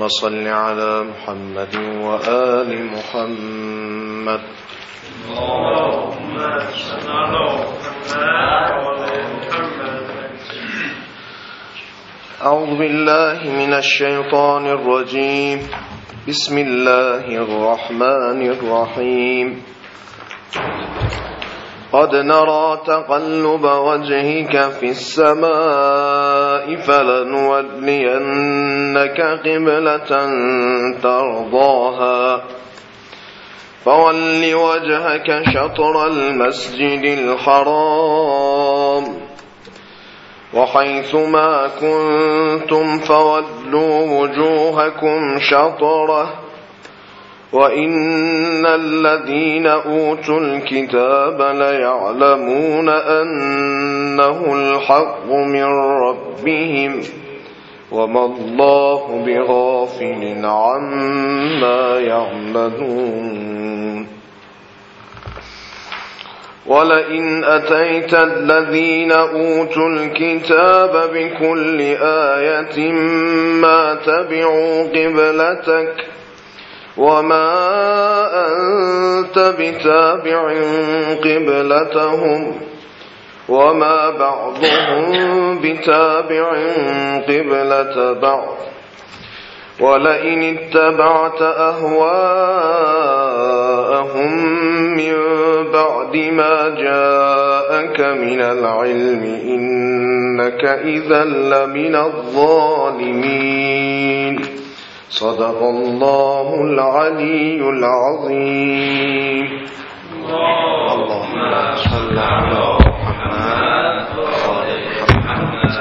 صل على محمد وآل محمد. اللهم صل على محمد وآل محمد. أعوذ بالله من الشيطان الرجيم. بسم الله الرحمن الرحيم. قد نرى تقلب وجهك في السماء فلنولينك قبلة ترضاها فول وجهك شطر المسجد الحرام وحيث ما كنتم فولوا وجوهكم شطره وإن الذين أوتوا الكتاب ليعلمون أنه الحق من ربهم وما الله بغافل عما يعملون. ولئن أتيت الذين أوتوا الكتاب بكل آية ما تبعوا قبلتك وما أنت بتابع قبلتهم وما بعضهم بتابع قبلة بعض ولئن اتبعت أهواءهم من بعد ما جاءك من العلم إنك إذا لمن الظالمين. صدق الله العلي العظيم. اللهم صل على محمد وآل محمد.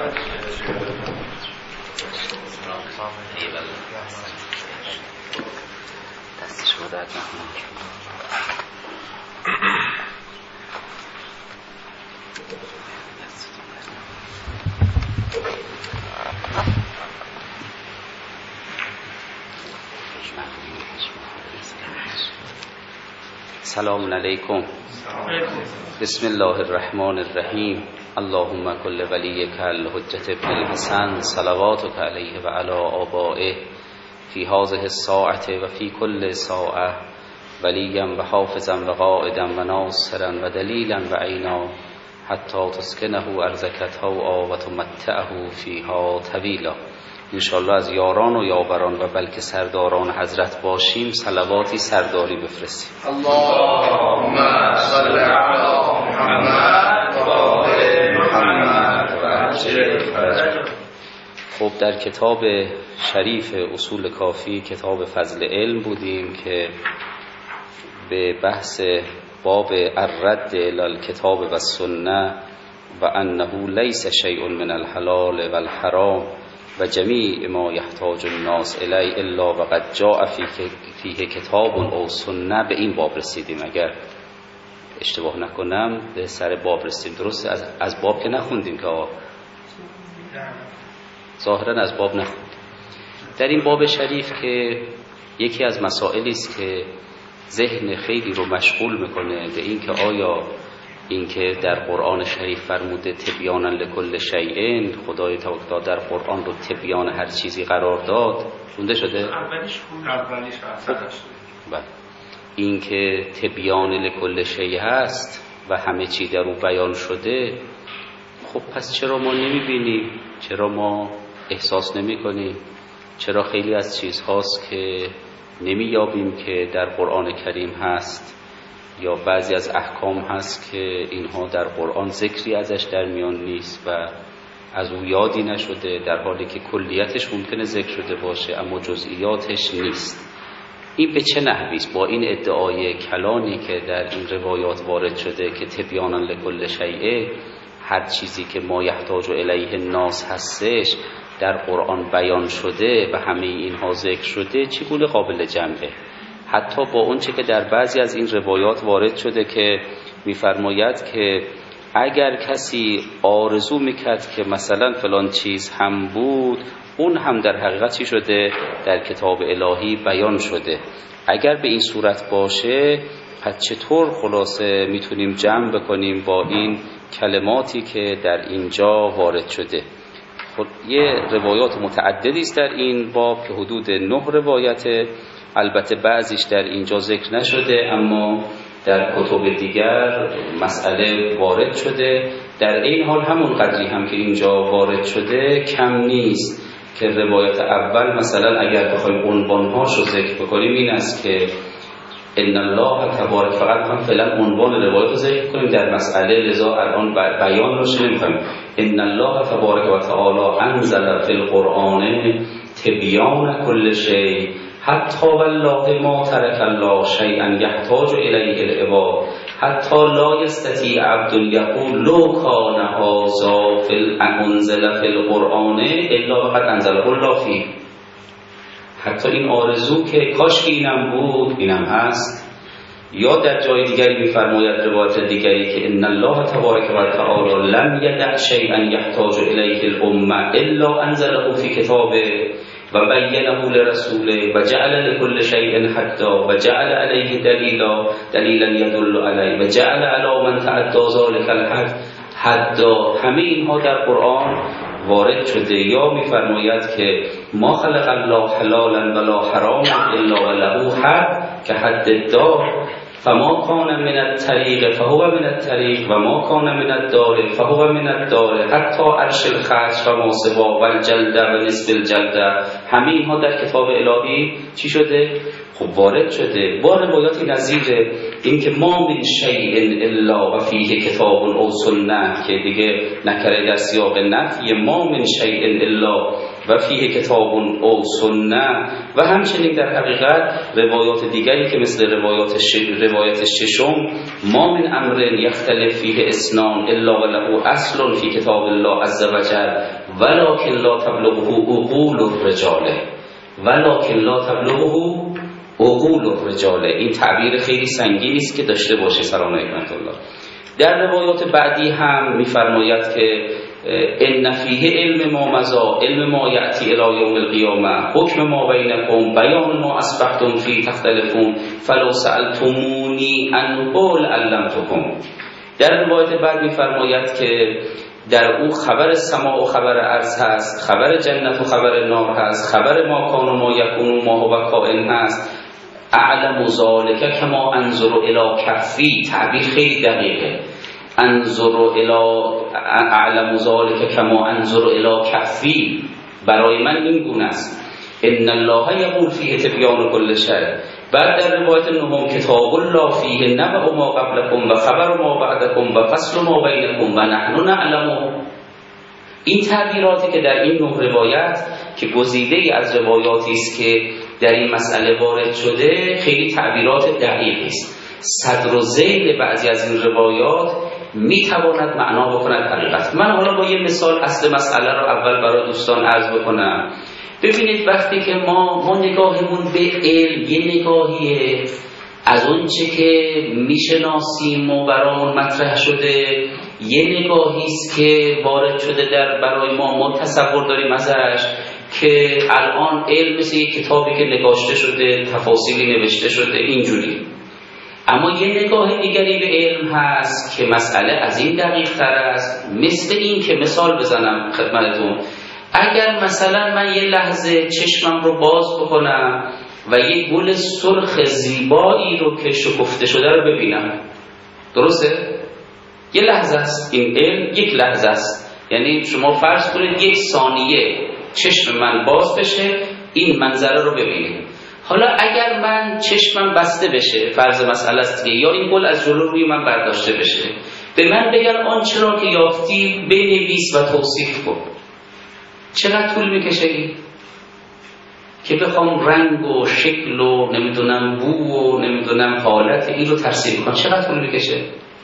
سلام علیکم. بسم الله الرحمن الرحیم. اللهم کل ولیک الحجة ابن الحسن صلواتک علیه و علی آبائه فی هذه الساعة و فی کل ساعة ولیا و حافظا و قائدا و ناصرا و دلیلا و عینا حتی تسکنه ارضک طوعا و تمتعه فیها طویلا. انشاءالله از یاران و یاوران و بلکه سرداران حضرت باشیم صلواتی سرداری بفرستیم. اللهم صل علی محمد و آل محمد و عجل. خب در کتاب شریف اصول کافی کتاب فضل علم بودیم که به بحث باب الرد الی الکتاب و السنه و انه لیس شیء من الحلال و الحرام و جمیع ما یحتاج الناس الی الا وقد جاء فیه کتاب او سنه به این باب رسیدیم. اگر اشتباه نکنم به سر باب رسیدیم. درست از باب که نخوندیم که ظاهرا از باب نخوندیم. در این باب شریف که یکی از مسائلی است که ذهن خیلی رو مشغول میکنه به این که آیا این که در قرآن شریف فرموده تبیانا لکل شیء، خدای تعالی در قرآن رو تبیان هر چیزی قرار داد، خونده شده؟ اولیش بله. این که تبیان لکل شیء هست و همه چی در اون بیان شده، خب پس چرا ما نمیبینیم؟ چرا ما احساس نمی کنیم؟ چرا خیلی از چیزهاست که نمییابیم که در قرآن کریم هست، یا بعضی از احکام هست که اینها در قرآن ذکری ازش در میان نیست و از او یادی نشده، در حالی که کلیتش ممکنه ذکر شده باشه اما جزئیاتش نیست. این به چه نحوی است؟ با این ادعای کلانی که در این روایات وارد شده که تبیانا لکل شیء، هر چیزی که ما یحتاج الیه الناس هستش در قرآن بیان شده و همه اینها ذکر شده، چگونه قابل جمعه؟ حتی با اون چه که در بعضی از این روایات وارد شده که می‌فرماید که اگر کسی آرزو میکرد که مثلا فلان چیز هم بود، اون هم در حقیقت چی شده؟ در کتاب الهی بیان شده. اگر به این صورت باشه، پس چطور خلاصه میتونیم جمع بکنیم با این کلماتی که در اینجا وارد شده؟ خب یه روایات متعددی است در این باب که حدود 9 روایته. البته بعضیش در اینجا ذکر نشده اما در کتب دیگر مسئله وارد شده. در این حال همون قدری هم که اینجا وارد شده کم نیست که روایت اول مثلا اگر بخوایم عنوانهاش رو ذکر بکنیم این است که ان الله تبارک، فقط هم فعلا عنوان روایت رو ذکر کنیم در مسئله، لذا الان بیان رو نمی‌کنیم. ان الله تبارک و تعالی انزل فی القرآن تبیان کل شیء حتی والله ما ترک الله شیئا یحتاج الیه العباد حتی لا یستطیع عبد یقول لو کان هذا انزل فی القرآن الا وقد انزله الله فیه. حتی این آرزو که کاش اینم بود اینم هست. یا در جای دیگری می‌فرماید روایت دیگری که ان الله تبارک و تعالی لم یدع شیئا یحتاج الیه الامه الا انزله فی کتابه و بینه لرسوله و جعل لكل شیء حدا و جعل علیه دلیلا یدل علیه و جعل علی من تعدی ذلک الحد حدا. همه اینها در قرآن وارد شده. یا می‌فرماید که ما خلق الله حلالا ولا حراما الا وله حد که حد الدار فما کان من الطریق فهو من الطریق و ما کان من الدار فهو من الدار حتی عرش الخرج و ما سوا و الجلد و نصف الجلد. همه اینها در کتاب الهی چی شده؟ خب وارد شده. با روایاتی نظیر این که ما من شیء الا و فیه کتاب او سنه که دیگه نکره در سیاق نفی، ما من شیء الا و فیه کتاب او سنه. و همچنین در حقیقت روایات دیگری که مثل روایت ششم ما من امر یختلف فیه اسنان الا و له اصل فی کتاب الله عز وجل ولکن لا تبلغه عقول الرجال ولکن لا تبلغه عقول الرجال. این تعبیر خیلی سنگینی است که داشته باشه سلام علیکم الله. در روایات بعدی هم می‌فرماید که ان فیه علم ما مضا علم ما یأتی الی یوم القیامه حکم ما بینکم بیان ما اصبحتم فی تختلفون فلو سألتمونی ان قول علمتکم. در روایت بعد می‌فرماید که در او خبر سما و خبر ارض هست، خبر جنت و خبر نار هست، خبر ما کان و ما یکون و ما هو کائن هست. اعلم ذلک کما انظر الی کفی. تعبیر خیلی دقیقه. انظر الی اعلم ذلک کما انظر الی کفی، برای من این گونه است. ان الله یقول فیه تبیان کل شیء. بعد در روایت نهم کتاب الله فیه نبأ ما قبلکم و خبر ما بعدکم و فصل ما بینکم و نحن نعلم. این تعبیراتی که در این 9 روایت که گزیده از روایاتی است که در این مسئله وارد شده خیلی تعبیرات دقیقی است. صدر و ذیل بعضی از این روایات میتواند معنا بکند حقیقت. من حالا با یه مثال اصل مسئله رو اول برای دوستان عرض بکنم. ببینید وقتی که ما نگاهمون به علم یه نگاهیه از اون چه که میشناسیم و برامون مطرح شده، یه نگاهی است که وارد شده در برای ما تصور داریم ازش که الان علم مثل یک کتابی که نگاشته شده، تفاصیلی نوشته شده اینجوری. اما یه نگاه دیگری به علم هست که مسئله از این دقیق تر است. مثل این که مثال بزنم خدمتتون، اگر مثلا من یه لحظه چشمم رو باز بکنم و یه گل سرخ زیبایی رو که شکفته شده رو ببینم، درسته؟ یه لحظه است این علم، یک لحظه است. یعنی شما فرض کنید 1 ثانیه چشم من باز بشه این منظره رو ببینید. حالا اگر من چشمم بسته بشه، فرض مسئله است که یا این گل از جلو روی من برداشته بشه، به من بگن آنچه را که یافتی بنویس و توصیف کن، چقدر طول میکشه این؟ که بخوام رنگ و شکل و نمیدونم بو و نمیدونم حالت این رو ترسیم کنم، چقدر طول میکشه؟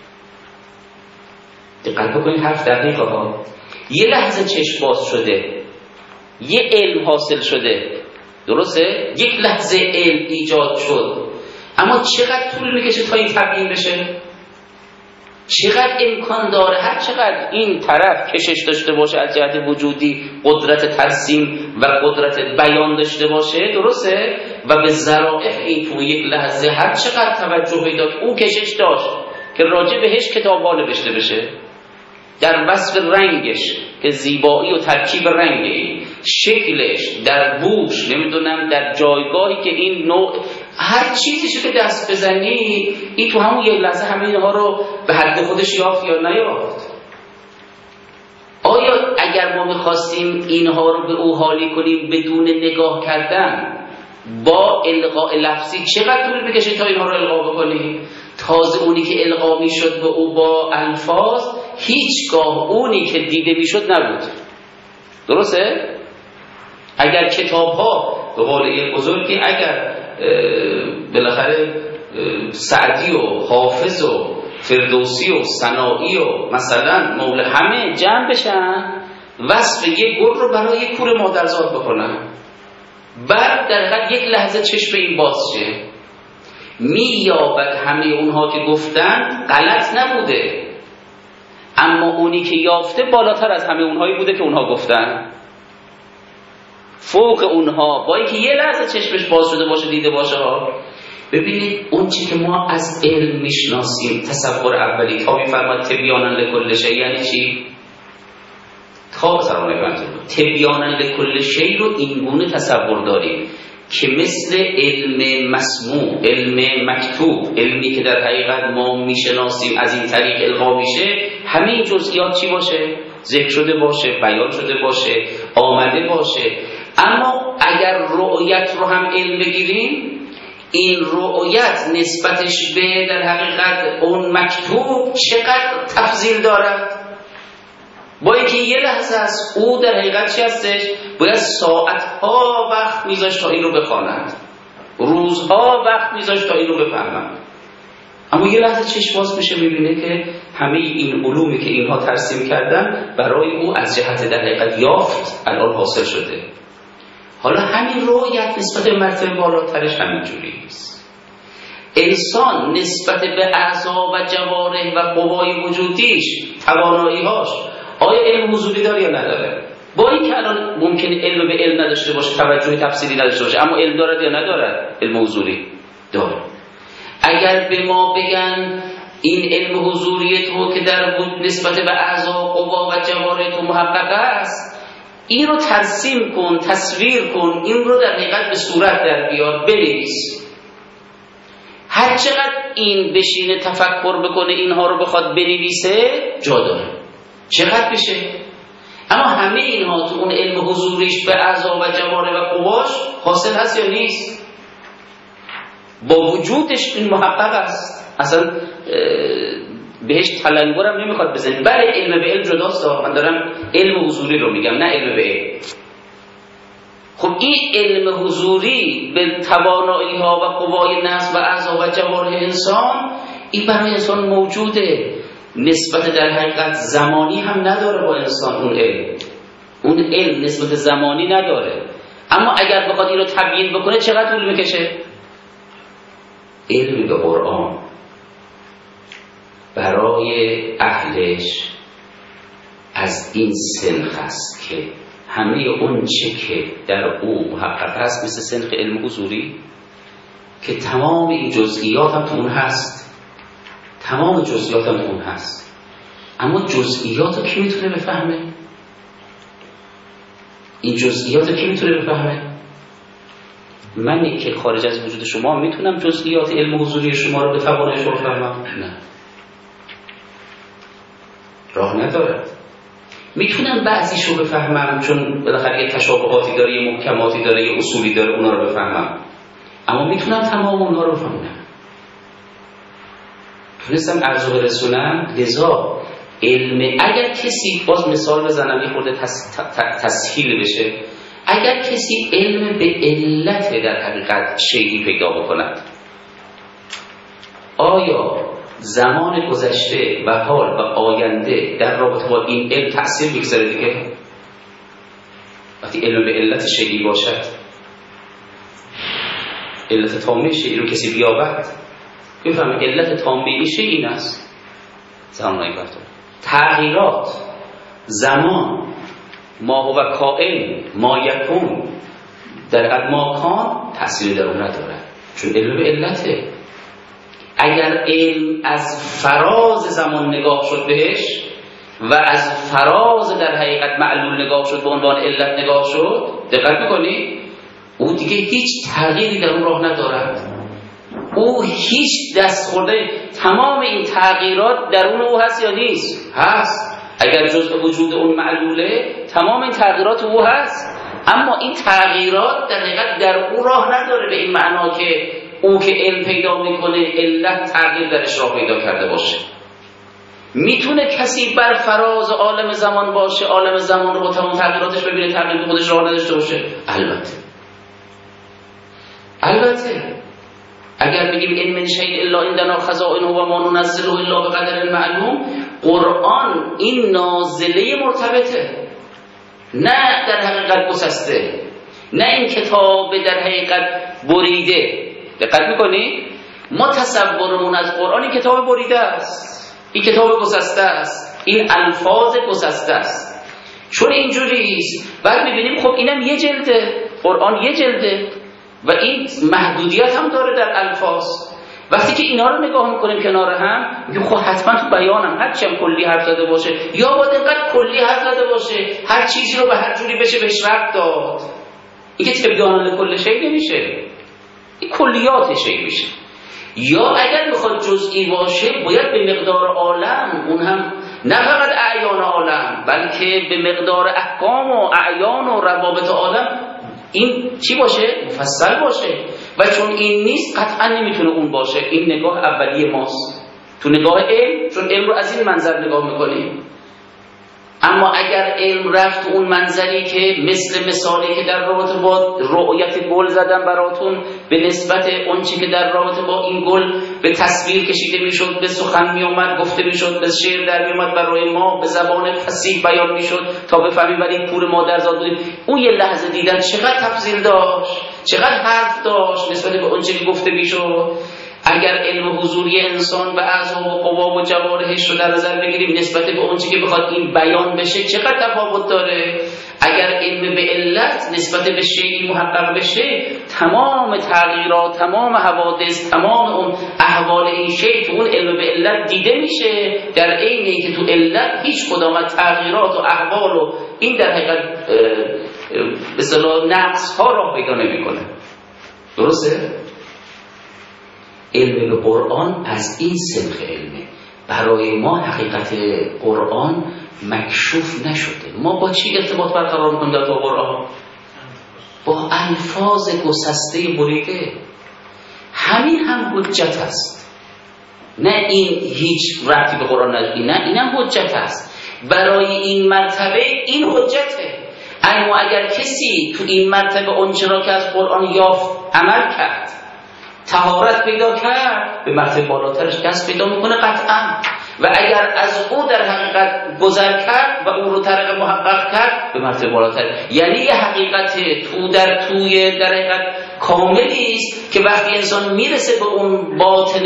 دقت بکنید، حرف دقیقه ها. یه لحظه چشم باز شده، یه علم حاصل شده، درسته؟ یک لحظه علم ایجاد شد، اما چقدر طول میکشه تا این تبیین بشه؟ چقدر امکان داره هر چقدر این طرف کشش داشته باشه از جهت وجودی، قدرت ترسیم و قدرت بیان داشته باشه، درسته؟ و به ظرافت این تو یک لحظه هر چقدر توجه داد او کشش داشت که راجع بهش کتاب‌ها نوشته بشه. در وصف رنگش که زیبایی و ترکیب رنگی، شکلش، در بوش، نمیدونم در جایگاهی که این نوع هر چیزی که دست بزنی این تو همون یک لحظه همه اینها رو به حد خودش یافت یا نیافت. آیا اگر ما میخواستیم اینها رو به او حالی کنیم بدون نگاه کردن با القاء لفظی چقدر طول بکشه تا اینها رو القا بکنیم؟ تازه اونی که القا میشد به او با الفاظ هیچگاه اونی که دیده میشد نبود. درسته؟ اگر کتاب ها به قول یک بزرگی اگر بالاخره سعدی و حافظ و فردوسی و سنایی و مثلا مولا همه جمع بشن وصف یک گل رو برای یک کور مادرزاد بکنن، بعد در حقیقت یک لحظه چشم این باز شه مییابد همه اونها که گفتن غلط نبوده، اما اونی که یافته بالاتر از همه اونهایی بوده که اونها گفتن، فوق اونها، با اینکه یه لحظه چشمش باز شده باشه دیده باشه ها. ببینید اون چی که ما از علم میشناسیم، تصور اولی تا میفرماد تبیانا لکل شیء یعنی چی؟ تا تبیانا لکل شیء رو اینگونه تصور داریم که مثل علم مسموع، علم مکتوب، علمی که در حقیقت ما میشناسیم از این طریق القا میشه، همه این جزئیات چی باشه؟ ذکر شده باشه، بیان شده باشه، آمده باشه. اما اگر رؤیت رو هم علم بگیریم، این رؤیت نسبتش به در حقیقت اون مکتوب چقدر تفضیل دارد، با اینکه یه لحظه از او در حقیقت چی هستش؟ باید ساعتها وقت میذاشت تا این رو بخواند، روزها وقت میذاشت تا این رو بفهمند، اما یه لحظه چشم باز میشه میبینه که همه این علومی که اینها ترسیم کردن برای او از جهت در حقیقت یافت الان حاصل شده. حالا همین رؤیت نسبت به مرتبه بالاترش همینجوری است. انسان نسبت به اعضا و جوارح و قوای وجودیش، توانایی‌هاش، آیا علم حضوری داره یا نداره؟ با این که الان ممکنه علم به علم نداشته باشه، توجه تفصیلی نداشته باشه، اما علم داره یا نداره؟ علم حضوری داره. اگر به ما بگن این علم حضوری تو که در نسبت به اعضا، قوا و جوارح تو محقق است، این رو ترسیم کن، تصویر کن، این رو در حقیقت به صورت در بیار، بنویس. هر چقدر این بشینه تفکر بکنه اینها رو بخواد بنویسه جا داره، چقدر بشه. اما همه اینها تو اون علم حضوریش به اعضا و جوارح و قواش حاصل هست یا نیست؟ با وجودش این محقق است، اصلا بهش تلنگرم نمیخواد بزنید. بله علم به علم جداست، من دارم علم حضوری رو میگم، نه علم به علم. خب این علم حضوری به توانایی ها و قوای نفس و اعضا و جوارح انسان، این برای انسان موجوده، نسبت در حقیقت زمانی هم نداره با انسان. اون علم نسبت زمانی نداره، اما اگر بخواد این رو تبیین بکنه چقدر طول میکشه؟ علم به قرآن برای اهلش از این سنخ است که همه اون چه که در او محقق است، مثل سنخ علم حضوری که تمام این جزئیات هم تو اون هست، تمام جزئیات هم تو اون هست، اما جزئیات رو کی میتونه بفهمه؟ این جزئیات رو کی میتونه بفهمه؟ منی که خارج از وجود شما میتونم جزئیات علم حضوری شما رو به توانش بفهمم؟ نه، راه نداره. میتونم بعضیش رو بفهمم چون بالاخره یه تشابهاتی داره، یه محکماتی داره، یه اصولی داره، اونا رو بفهمم، اما میتونم تمام اونا رو بفهمم؟ تونستم عرض برسونم. لذا علم، اگر کسی، باز مثال بزنم یه خورده تسهیل بشه، اگر کسی علم به علت در حقیقت شیئی پیدا بکند، آیا زمان گذشته و حال و آینده در رابطه با این علم تأثیر میگذاره دیگه؟ وقتی علم به علت شیئی باشد، علت تامه شیئی رو کسی بیابد، بفهمه علت تامه این شیئی این است. زمانهای گفتم تغییرات زمان، ما هو کائن، ما یکون، در ماکان تأثیری در اون نداره، چون علم به علته. اگر علم از فراز زمان نگاه شد بهش، و از فراز در حقیقت معلول نگاه شد، به عنوان علت نگاه شد، دقت میکنی؟ او دیگه هیچ تغییری در اون راه ندارد، او هیچ دست خورده. تمام این تغییرات درون او هست یا نیست؟ هست. اگر جزء وجود اون معلوله، تمام این تغییرات او هست، اما این تغییرات در حقیقت در او راه نداره، به این معنا که او که علم پیدا میکنه علت تغییر درش راه پیدا کرده باشه. میتونه کسی بر فراز عالم زمان باشه، عالم زمان رو با تمام تغییراتش ببینه، تغییر خودش راه نداشته باشه؟ البته اگر بگیم این من شیء الا عندنا خزائنه و ما ننزله الا بقدر معلوم، قرآن این نازله مرتبطه، نه در حقیقت گسسته، نه این کتاب در حقیقت بریده. دقت میکنی؟ ما تصورمون از قرآن این کتاب بریده است، این کتاب گسسته است، این الفاظ گسسته است. چون اینجوریست بعد میبینیم خب اینم یه جلده، قرآن یه جلده و این محدودیت هم داره در الفاظ. وقتی که اینا رو نگاه میکنیم کنار هم، میگیم خب حتما تو بیانم هرچی هم کلی حرف زده باشه، یا با دقت کلی حرف زده باشه، هر چیزی رو به هر جوری بشه بهش ربط داد. این که تبیان لکل شیء نمیشه، این کلیات شیء میشه. یا اگر میخواد جزئی باشه، باید به مقدار عالم، اون هم نه فقط اعیان عالم، بلکه به مقدار احکام و اعیان و روابط عالم این چی باشه؟ مفصل باشه. و چون این نیست قطعا نمیتونه اون باشه. این نگاه اولیه ماست تو نگاه علم، چون علم رو از این منظر نگاه میکنیم. اما اگر علم رفت تو اون منظری که مثل مثالی که در رابطه با رؤیت گل زدم براتون، به نسبت اون چی که در رابطه با این گل به تصویر کشیده میشد، به سخن میومد، گفته میشد، به شعر در میومد، برای ما به زبان فصیح بیان میشد تا بفهمیم ولی پور مادرزاد بودیم. اون یه لحظه دیدن چقدر تفصیل داشت، چقدر حرف داشت نسبت به اون چی که گفته میشد. اگر علم حضوری انسان و اعضا و قوا و جوارحش رو در نظر بگیریم نسبت به اون چیزی که بخواد این بیان بشه چقدر تفاوت داره. اگر علم به علت نسبت به شیء محقق بشه، تمام تغییرات، تمام حوادث، تمام اون احوال این شیء تو اون علم به علت دیده میشه، در عینی که تو علت هیچ کدام از تغییرات و احوال و این در حقیقت به اصطلاح نقص ها راه پیدا نمیکنه. درسته؟ علم به قرآن از این سمت علمه. برای ما حقیقت قرآن مکشوف نشده. ما با چی ارتباط برقرار می‌کنیم در قرآن؟ با الفاظ گسسته بریده. همین هم حجت است. نه این هیچ ربطی به قرآن نداره، نه اینم حجت است. برای این مرتبه این حجته. اما اگر کسی تو این مرتبه اونچه را که از قرآن یافت عمل کرد، طهارت پیدا کرد، به مرتبه بالاترش دست پیدا میکنه قطعا. و اگر از او در حقیقت گذر کرد و او رو طریق محقق کرد، به مرتبه بالاتر. یعنی یه حقیقت توی در حقیقت کاملی است که وقتی انسان میرسه به اون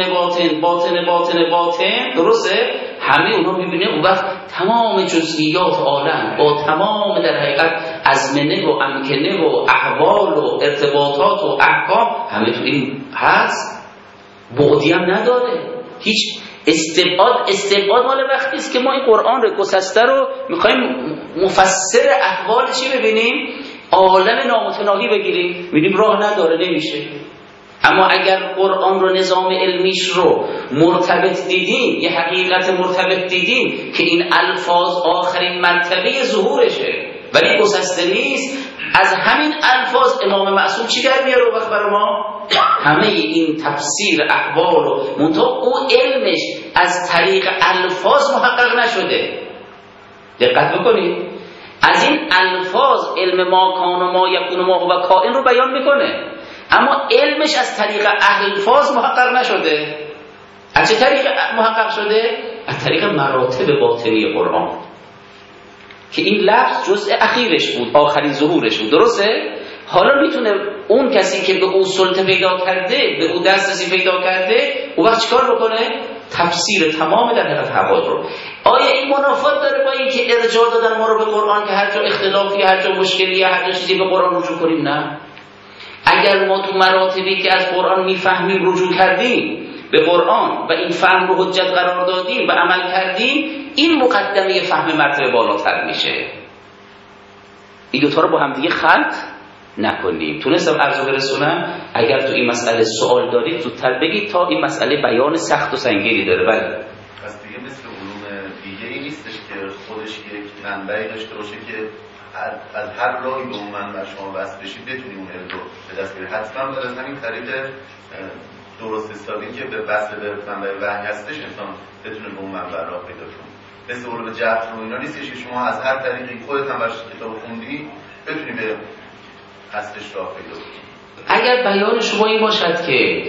باطن، درسته؟ همه اونا میبینه اون وقت تمام جزئیات عالم با تمام در حقیقت ازمنه و امکنه و احوال و ارتباطات و احکام همه تو این هست. بعدی هم نداره. هیچ استبعاد مال وقتی است که ما این قرآن رو گسسته رو میخوایم مفسر احوال چی ببینیم؟ عالم نامتناهی بگیریم، می‌بینیم راه نداره، نمیشه. اما اگر قرآن رو نظام علمیش رو مرتبط دیدیم، یه حقیقت مرتبط دیدیم که این الفاظ آخرین مرتبه ظهورشه ولی گسسته نیست، از همین الفاظ امام معصوم چی در میاره وقت برای ما؟ همه این تفسیر احوال و منطقه او علمش از طریق الفاظ محقق نشده. دقت بکنید، از این الفاظ علم ما کان و ما یکون و ما هو کائن رو بیان میکنه، اما علمش از طریق الفاظ محقق نشده. از چه طریق محقق شده؟ از طریق مراتب باطنی قرآن که این لفظ جزء اخیرش بود، آخرین ظهورش بود. درسته؟ حالا میتونه اون کسی که به او سلطه پیدا کرده، به او دسترسی پیدا کرده، او وقت چیکار بکنه؟ تفسیر تمام در حقیقت حوادث رو. آیا این منافات داره با اینکه ارجاع دادن ما رو به قرآن که هر جا اختلافی، هر جا مشکلی، هر جا چیزی به قرآن رجوع کنیم؟ نه. اگر ما تو مراتبی که از قرآن میفهمیم رجوع کردیم به قرآن و این فهم رو حجت قرار دادیم و عمل کردیم، این مقدمه فهم مرتبه بالاتر میشه. این دوتا رو با هم دیگه خلط نکنیم. تونستم عرض برسونم؟ اگر تو این مسئله سوال دارید زودتر بگید تا این مسئله بیان سخت و سنگینی داره. بله پس دیگه مثل علوم دیگه ای نیستش که خودش یک منبعی داشته باشه که از هر راهی به اون منبع شما وصل بشید بتونی اون علم رو به دست بیارید. حتما باید از همین طریق درست حسابی که به وصل به منبع وحی هستش انسان بتونه به اون منبع راه پیدا کنه. مثل علوم جبر و اینا نیستش که شما از هر طریقی خودت هم برش کتاب خوندی بتونی به اصلش راه پیدا کنی. اگر بیان شما این باشد که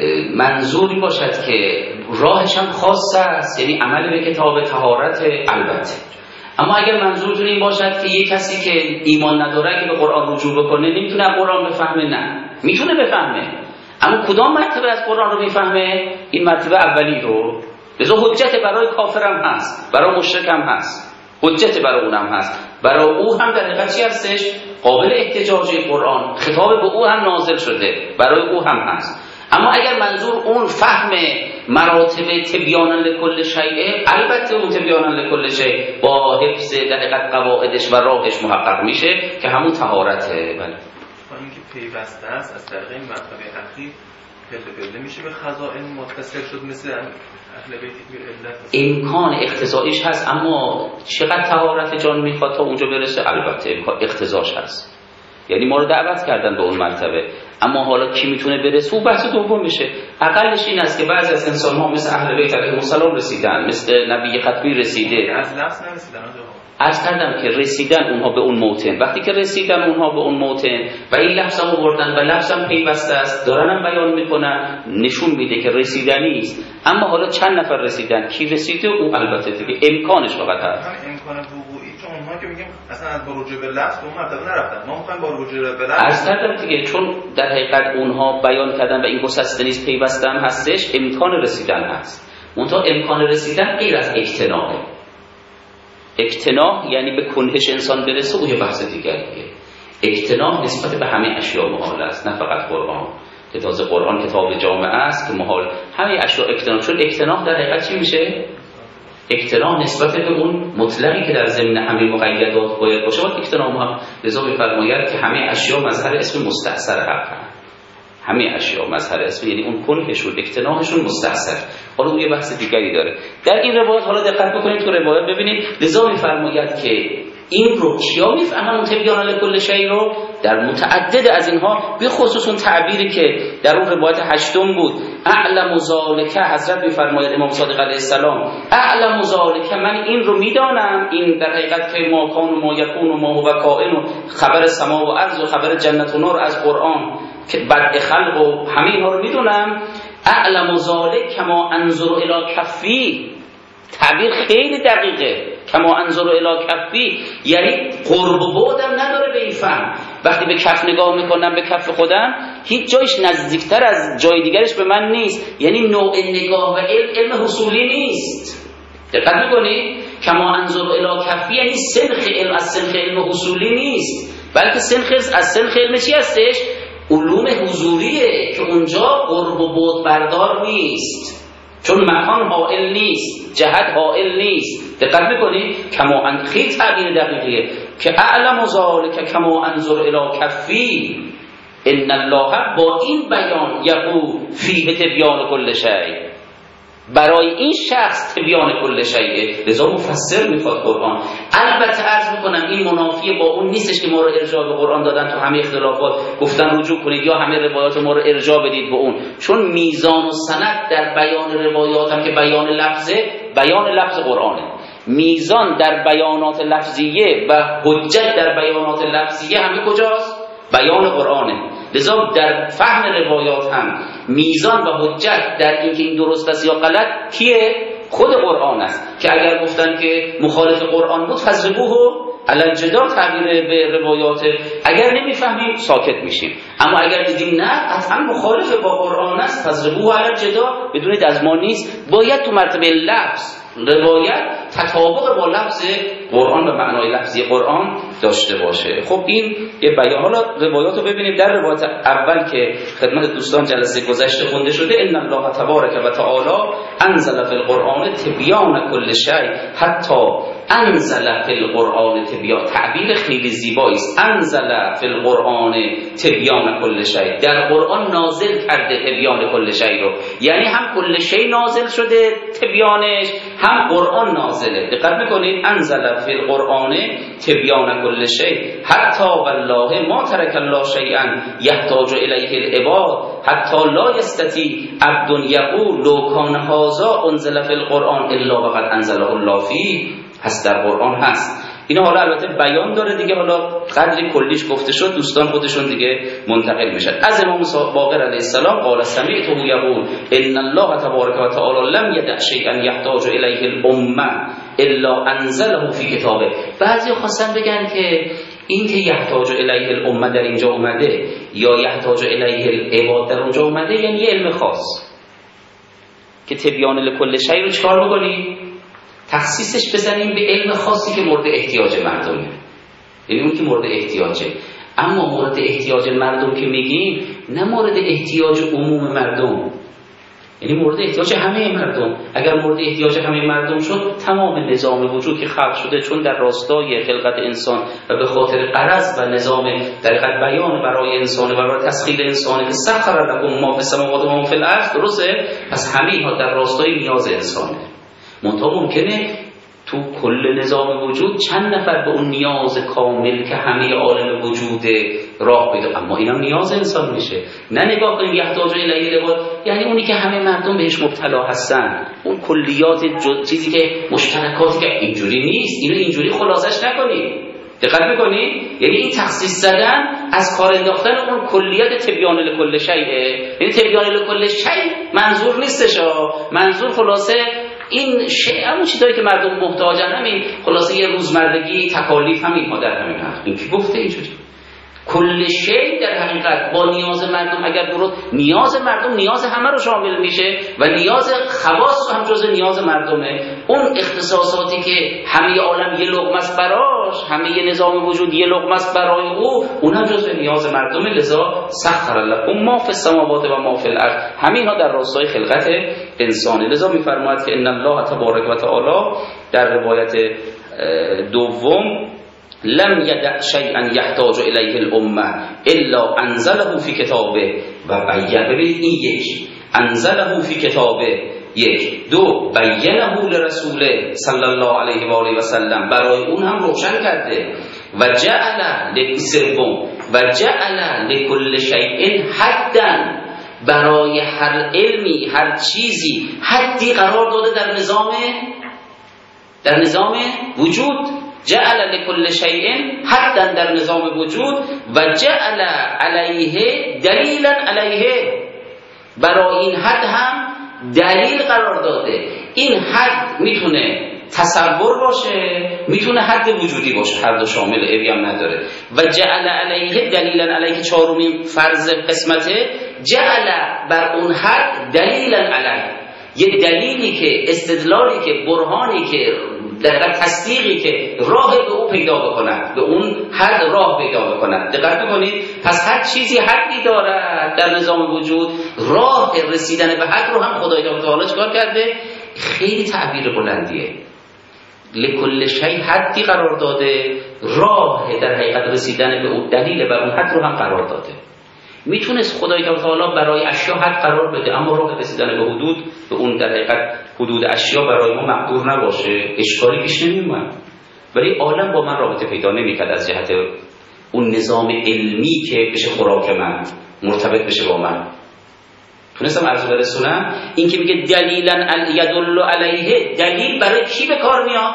منظوری باشد که راهش هم خاص است، یعنی عمل به کتاب طهارت، البته. اما اگر منظورتون این باشد که یک کسی که ایمان نداره که به قرآن رجوع بکنه نمیتونه از قرآن بفهمه، نه میتونه بفهمه، اما کدام مرتبه از قرآن رو میفهمه؟ این مرتبه اولی رو. لذا حجت برای کافر هم هست، برای مشرک هم هست، حجت برای اونم هست، برای او هم در حقیقت چی هستش؟ قابل احتجاج قرآن، خطاب به او هم نازل شده، برای او هم هست. اما اگر منظور اون فهم مراتب تبیانا لکل شیء، البته اون تبیانا لکل شیء با حفظ در حقیقت قواعدش و راهش محقق میشه که همون طهارته. بله این که پیوسته است از طریق این مرتبه اخیر پله میشه به خزائن متصل شد مثل اهل بیت. امکان اقتضاییش هست، اما چقدر طهارت جان میخواد تا اونجا برسه؟ البته امکان اقتضاش هست، یعنی ما رو دعوت کردن به اون مرتبه، اما حالا کی میتونه برسه؟ اون بحث دوم میشه. اقلش این است که بعضی از انسان ها مثل اهل بیت علیهم السلام رسیدن، مثل نبی ختمی رسیده، از لفظ نرسیدن. عرض کردم که رسیدن اونها به اون موطن. وقتی که رسیدن اونها به اون موطن و این لفظ هم آوردن و لفظ هم پیوسته است، دارن هم بیان میکنن، نشون میده که رسیدنی است. اما حالا چند نفر رسیدن، کی رسیده؟ او البته دیگه امکانش فقط هست. امکان وقوعی، چون اونها که میگیم اصلا از با رجوع به لفظ اون مرتبه نرفتن، ما میخوایم با رجوع به لفظ. عرض کردم دیگه، چون در حقیقت اونها بیان کردن و این گسسته نیست، پیوسته هم هستش، امکان رسیدن هست. منتها امکان رسیدن غیر از اقتناعه. اقتناع یعنی به کنهش انسان برسه، او یه بحث دیگریه. اقتناع نسبت به همه اشیاء محال است، نه فقط قرآن. که تازه قرآن کتاب جامع است که محال همه اشیاء اقتناع. چون اقتناع در حقیقت چی میشه؟ اقتناع نسبت به اون مطلقی که در ضمن همه مقیدات باید باشه، وقت اقتناع ما لذا می‌فرماید که همه اشیاء مظهر اسم مستأثر حقا. همه اشیاء مظهر اسم، یعنی اون کنهشون، اقتناعشون مستأثر. حالا اون یه بحث دیگری داره. در این روایت حالا دقت بکنید تو روایت ببینید، لذا می‌فرماید که این رو کیا میفهمن تبیان لکل شیء رو؟ در متعدد از اینها، به خصوص اون تعبیری که در اون روایت 8 بود، اعلم ذالک، حضرت میفرماید امام صادق علیه السلام، اعلم ذالک، من این رو میدانم، این در حقیقت که ما کان و ما یکون و ما هو کائن و خبر سما و ارض و خبر جنت و نار از قرآن که بدء خلق و همه اینها رو میدونم. اعلم ذالک کما انظر الی کفی، تعبیر خیلی دقیقه، کما انظر الی کفی، یعنی قرب و بعدم نداره به این فهم. وقتی به کف نگاه میکنم، به کف خودم، هیچ جایش نزدیکتر از جای دیگرش به من نیست، یعنی نوع نگاه و علم حصولی نیست. دقت میکنید؟ کما انظر الی کفی یعنی سنخ علم از سنخ علم حصولی نیست، بلکه سنخ از سنخ علم چی هستش؟ علوم حضوریه که اونجا قرب و بعد بردار نیست، چون مکان حائل نیست، جهت حائل نیست. دقت میکنید؟ کما خیلی تعبیر دقیقیه که اعلم ذالک کما انظر الی کفی ان الله، با این بیان یقول فیه تبیان کل شیء، برای این شخص تبیان کل شیء. لذا مفسر میخواد قرآن. البته عرض میکنم این منافی با اون نیستش که ما رو ارجاع به قرآن دادن تو همه اختلافات گفتن رجوع کنید یا همه روایات ما رو ارجاع بدید به اون، چون میزان و سند در بیان روایات هم که بیان لفظه، بیان لفظ قرآنه. میزان در بیانات لفظیه و حجت در بیانات لفظیه همه کجاست؟ بیان قرآنه. لذا در فهم روایات هم میزان و حجت در اینکه این درست است یا غلط کیه؟ خود قرآن است، که اگر گفتن که مخالف قرآن بود فضربوه علی الجدار، تعبیر به روایات، اگر نمیفهمیم ساکت میشیم. اما اگر دیدیم نه قطعا مخالف با قرآن است، پس ربوه علی الجدا، بدونید از ما نیست. باید تو مرتبه لفظ روایت تطابق با لفظ قرآن و معنای لفظی قرآن داشته باشه. خب این یه بیان. حالا روایات رو ببینیم. در روایت اول که خدمت دوستان جلسه گذشته خونده شده، ان الله تبارک و تعالی انزل فی القرآن تبیان کل شیء حتی انزل فی القرآن تبیان. تعبیر خیلی زیبایی است. انزل فی القرآن تبیان کل شیء، در قرآن نازل کرده تبیان کل شیء رو، یعنی هم کل شیء نازل شده تبیانش، هم قرآن نازله. دقت میکنید انزل فی القرآن تبیان کل شیء حتی والله ما ترک الله شیئا یحتاج الیه العباد حتی لا یستطیع عبد یقول لو کان هذا انزل فی القرآن الا وقد انزله الله فیه. هست در قرآن هست. اینا حالا البته بیان داره دیگه، حالا قدری کلیش گفته شد دوستان خودشون دیگه منتقل میشن. از امام باقر علیه السلام قال سمعته یقول ان الله تبارک و تعالی لم یدع شیئا یحتاج الیه الامه الا انزله فی کتابه. بعضی خواستن بگن که این که یحتاج الیه الامه در اینجا اومده یا یحتاج الیه العباد در اونجا اومده یعنی یه علم خاص که تبیان لکل شیء رو چکار بکنی؟ تخصیصش بزنیم به علم خاصی که مورد احتیاج مردمه، یعنی اون که مورد احتیاجه. اما مورد احتیاج مردم که میگیم نه مورد احتیاج عموم مردم، یعنی مورد احتیاج همه مردم. اگر مورد احتیاج همه مردم شد تمام نظام وجود که خلق شده چون در راستای خلقت انسان و به خاطر غرض و نظام طریقت بیان برای انسان و برای تسخیر انسان که سخر لکم ما فی السماوات و ما فی الارض، درسته؟ پس همه اینها در راستای نیاز انسانه. منتها ممکنه تو کل نظام وجود چند نفر به اون نیاز کامل که همه عالم وجود راه پیدا، اما اینا نیاز انسان میشه. نه نگاه کنیم یحتاج الیه العباد یعنی اونی که همه مردم بهش مبتلا هستن، اون کلیات چیزی که مشترکاتی که اینجوری نیست، اینو اینجوری خلاصش نکنید. دقت میکنی؟ یعنی این تخصیص زدن از کار انداختن اون کلیت تبیان لکل شیء، یعنی تبیان لکل شیء منظور نیستش، منظور خلاصه این همون چیزایی که مردم محتاجن، همین خلاصه یه روزمرگی تکالیف همین ها در همین هست. این کی گفته اینجوری؟ کل شیء در حقیقت با نیاز مردم اگر درست، نیاز مردم نیاز همه رو شامل میشه و نیاز خواص هم جزء نیاز مردمه. اون اختصاصاتی که همه عالم یه لقمه است براش، همه نظام وجود یه لقمه است برای او، اونم جزء نیاز مردمه. لذا سخر لکم ما فی السماوات و ما فی الارض، همین ها در راستای خلقت انسانه. لذا میفرماید که ان الله تبارک و تعالی در روایت دوم لم یدع شیئا یحتاج الیه الامه الا انزله فی کتابه و بیان. ببینید این یک انزله فی کتابه، یک دو بیانه لرسوله صلی الله علیه و آله و سلم، برای اون هم روشن کرده. و جعل لسوم و جعل لکل شیء حدا، برای هر علمی هر چیزی حدی قرار داده در نظام وجود. جعل لكل شیء حدا در نظام وجود و جعل علیه دلیلا علیه، برای این حد هم دلیل قرار داده. این حد میتونه تصور باشه، میتونه حد وجودی باشه، هر دو شامل، عیبی هم نداره. و جعل علیه دلیلا علیه، چهارمین فرض قسمته، جعل بر اون حد دلیلا علیه، یه دلیلی که استدلالی که برهانی که در تصدیقی که راه به او پیدا بکنند، به اون حد راه پیدا بکنند. دقت بکنید، پس هر چیزی حدی داره در نظام وجود، راه رسیدن به حد رو هم خدای تعالی چیکار کرده؟ خیلی تعبیر بلندیه. لکل شیء حدی قرار داده، راه در حقیقت رسیدن به اون دلیل بر اون حد رو هم قرار داده. میتونست خدای تعالی برای اشیا حد قرار بده، اما راه رسیدن به حدود، به اون در حقیقت حدود اشیا برای ما مقدور نباشه، اشکالی پیش نمیومد. ولی عالم با من رابطه پیدا نمیکرد از جهت اون نظام علمی که بشه خوراک من، مرتبط بشه با من. تونستم عرض برسونم؟ این که میگه دلیلا یدل علیه، دلیل برای کی به کار میاد؟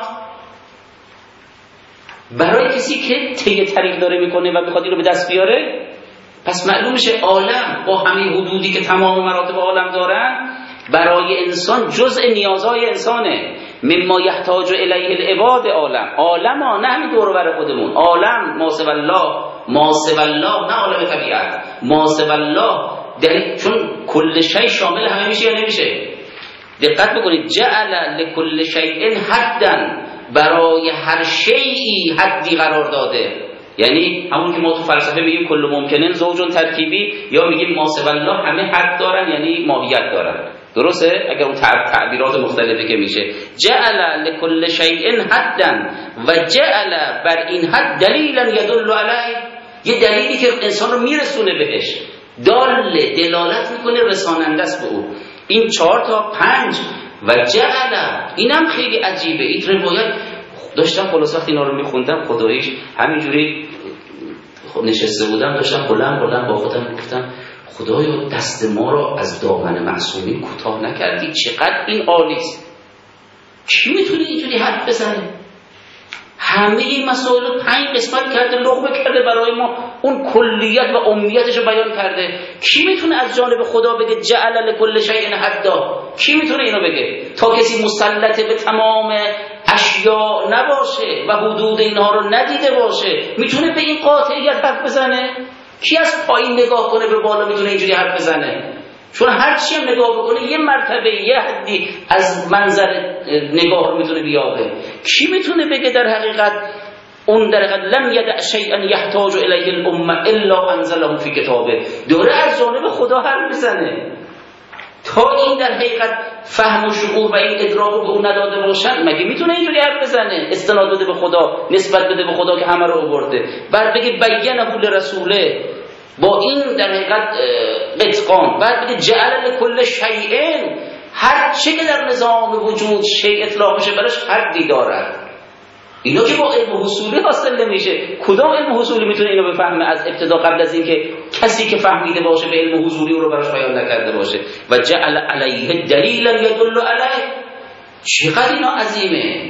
برای کسی که طی طریق داره میکنه و میخواد اینو به دست بیاره. پس معلوم میشه عالم با همین حدودی که تمام مراتب عالم دارن برای انسان جزء نیازهای انسانه. مما یحتاج الیه العباد، عالم ها، نه همین دور و بر خودمون، عالم ما سوی الله ما سوی الله، نه عالم طبیعت، ما سوی الله، چون کل شیء شامل همه میشه یا نمیشه؟ دقت بکنید، جعل لکل شیء حدا، برای هر شیئی حدی قرار داده. یعنی همون که ما تو فلسفه میگیم کل ممکنن زوجون ترکیبی، یا میگیم ما سوی الله همه حد دارن یعنی ماهیت دارن. درسته؟ اگر اون تعبیرات مختلفی که میشه، جعل لکل شیء حدا و جعل بر این حد دلیلا یدل علیه، یه دلیلی که انسان رو میرسونه بهش، دلالت میکنه، رساننده است به او. این 4 تا 5 و جعل، اینم خیلی عجیبه. این روایت داشتم خلاص وقتی اینا رو میخوندم خداییش همینجوری نشسته بودم، داشتم بلند با خودم گفتم خدایا دست ما رو از دامن معصومین کوتاه نکردی، چقدر این عالیست. کی میتونه اینجوری حرف بزنه؟ همه این مسائل رو 5 قسمت کرده، لقمه کرده برای ما، اون کلیت و امیتش رو بیان کرده. کی میتونه از جانب خدا بگه جعل لکل شیء حدا؟ کی میتونه اینو بگه؟ تا کسی مسلط به تمام اشیاء نباشه و حدود اینها رو ندیده باشه میتونه به این قاطعیت حرف بزنه؟ کی از پایین نگاه کنه به بالا میتونه اینجوری حرف بزنه؟ چون هر چی هم نگاه بکنه یه مرتبه، یه حدی از منظر نگاه رو میتونه بیابه. کی میتونه بگه در حقیقت اون در حقیقت لم یدع شیئا یحتاج الیه الامه الا انزله فی کتابه، دوره از جانب خدا حرف بزنه. تا این در حقیقت فهم و شعور و این ادراک رو به اون نداده باشن، مگه میتونه اینجوری حرف بزنه؟ استناد بده به خدا، نسبت بده به خدا که همه رو آورده، بعد بگه بینه لرسوله با این در حقیقت اتقان، بعد بگه جعل لکل شیء، هر چه که در نظام وجود شیء اطلاق میشه براش حدی دارد. اینا که با علم حصولی حاصل نمیشه. کدام علم حصولی میتونه اینو بفهمه از ابتدا قبل از اینکه کسی که فهمیده باشه به علم حصولی رو براش بیان نکرده باشه؟ و جعل علیه دلیلا یدل علیه، چقدر اینا عظیمه.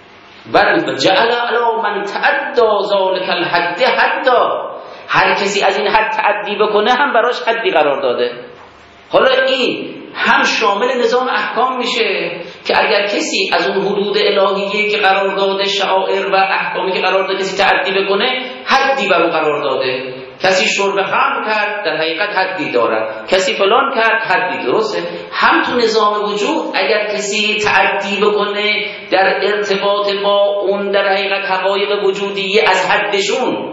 بعد جعل علی من تعدى ذلک الحد حدا، هر کسی از این حد تعدی بکنه هم براش حدی قرار داده. حالا این هم شامل نظام احکام میشه که اگر کسی از اون حدود الهیه که قرار داده، شعائر و احکامی که قرار داده کسی تعدی بکنه، حدی بر اون قرار داده. کسی شرب خمر کرد در حقیقت حدی دارد، کسی فلان کرد حدی. درسته؟ هم تو نظام وجود اگر کسی تعدی بکنه در ارتباط با اون در حقیقت حقایق وجودی از حدشون،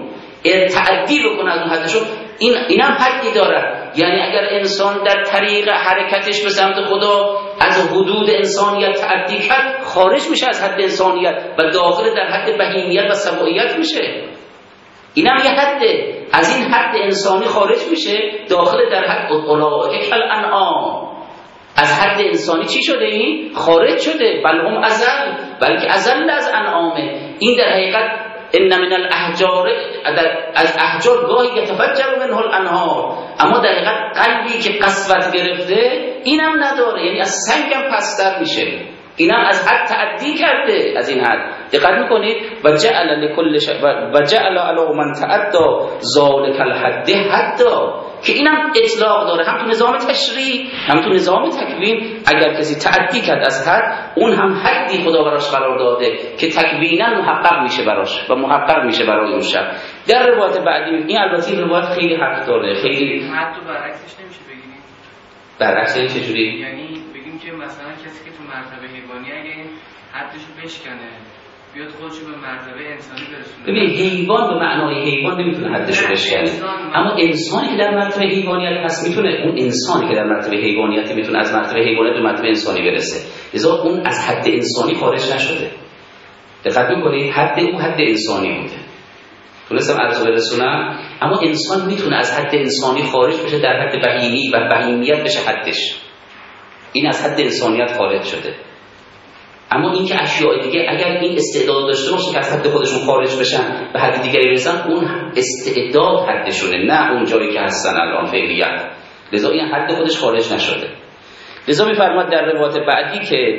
تعدی بکنه از اون حدشون، اینم حدی داره. یعنی اگر انسان در طریق حرکتش به سمت خدا از حدود انسانیت تعدی کرد، خارج میشه از حد انسانیت و داخل در حد بهیمیت و سواییت میشه. اینم یه حده، از این حد انسانی خارج میشه، داخل در حد اولئک کالانعام. از حد انسانی چی شده؟ این خارج شده. بل هم ازل، بلکه ازل از انعامه. این در حقیقت ان من الاحجار، از احجار گاهی یتفجر منه الانهار، اما در حقیقت قلبی که قسوت گرفته اینم نداره، یعنی از سنگم پستر میشه. اینم از حد تعدی کرده، از این حد. دقت میکنید؟ و جعل لكل و جعل علی من تعدى ذلک الحد حدا، که اینم اطلاق داره هم تو نظام تشریع هم تو نظام تکوین. اگر کسی تعدی کرد از حد، اون هم حدی خدا براش قرار داده که تکوینا محقق میشه براش و محقق میشه برای اون شب. در روایت بعدی این البته این روایت خیلی حق داره، خیلی حتی برعکسش نمیشه بگیم. برعکس این چجوری؟ یعنی بگیم که مثلا کسی که تو مرتبه حیوانی اگه این حدشو بشکنه بیاد خودشو به مرتبه انسانی برسونه. ببین حیوان به معنای حیوان نمیتونه حدشو بشکنه، اما انسانی که در مرتبه حیوانیت هست میتونه. اون انسانی که در مرتبه حیوانیت میتونه از مرتبه حیوانیت به مرتبه انسانی برسه، لذا اون از حد انسانی خارج نشده. دقت می‌کنید؟ حد او حد انسانی بوده، تونستم عرض برسونم. اما انسان میتونه از حد انسانی خارج بشه، در حد بهیمی و بهیمیت بشه حدش. این از حد انسانیت خارج شده. اما این که اشیاء دیگه اگر این استعداد داشته باشه که از حد خودشون خارج بشن به حد دیگری برسن، اون استعداد حدشونه، نه اون جایی که هستن الان فعلیت. لذا این حد خودش خارج نشده. لذا می‌فرماد در روایت بعدی که